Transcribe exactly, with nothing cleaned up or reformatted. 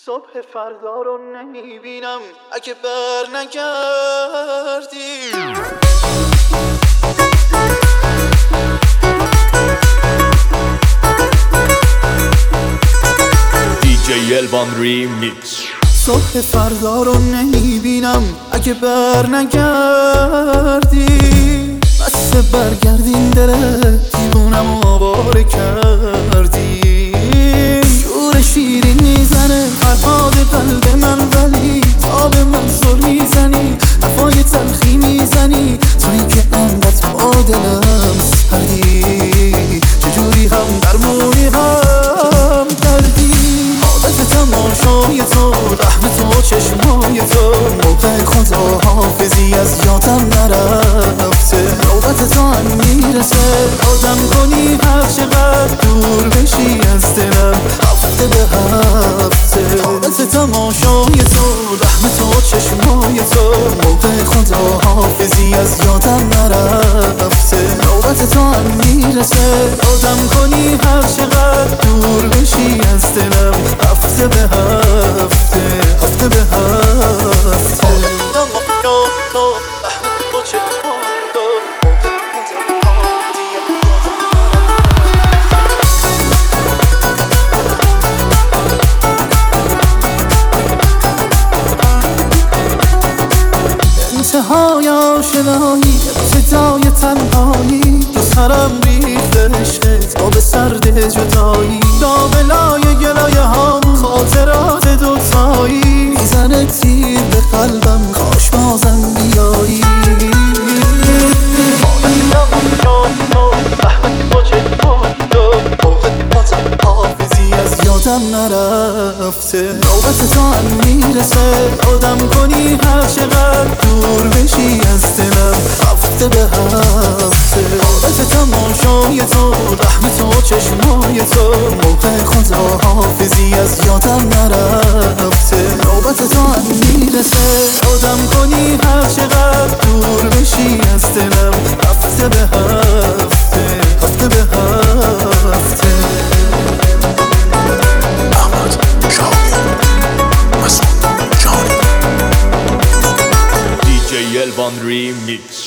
صبح فردا رو نمیبینم اگه بر نگردی. دی جی الوان ریمیکس. صبح فردا رو نمیبینم اگه بر نگردی. بس برگردین دل دیوونم آواره کردی. شور شیرین میزنه فرهاد قلب من، ولی تاب من سر میزنی، حرفای تلخی میزنی، تویی که انقدر با دلم سردی. چجوری هم درمونی هم کردی. عادت تماشای تو، رحم تو، چشمای تو، موقع خدا حافظی از یادم نرفته. نوبت تو هم میرسه آدم کنی هر چقدر دور بشی از دلم، هفته به هفته. عادت تماشای تو، رحم تو، چشمای تو، موقع خدا حافظی از یادم نرفته. نوبت تو هم میرسه آدم کنی هر چقدر دور بشی از دلم، هفته به هفته، هفته به هفته. انتهای آشنایی، ابتدای تنهایی، تو سرم ریخته عشقت آب سرد جدایی. لابلای گلایه هامون خاطرات دوتایی، میزنه تیر به قلبم کاش بازم بیایی. حافظی از یادم نرفته. نوبت تو هم میرسه آدم کنی هر چقدر دور بشی از دلم، هفته به هفته. عادت تماشای تو، رحم تو، چشمای تو، موقع خدا حافظی از یادم نرفته. نوبت تو هم میرسه آدم کنی هر چقدر دور بشی از دلم، هفته به هفته، هفته به هفته. دی جی الوان ریمیکس.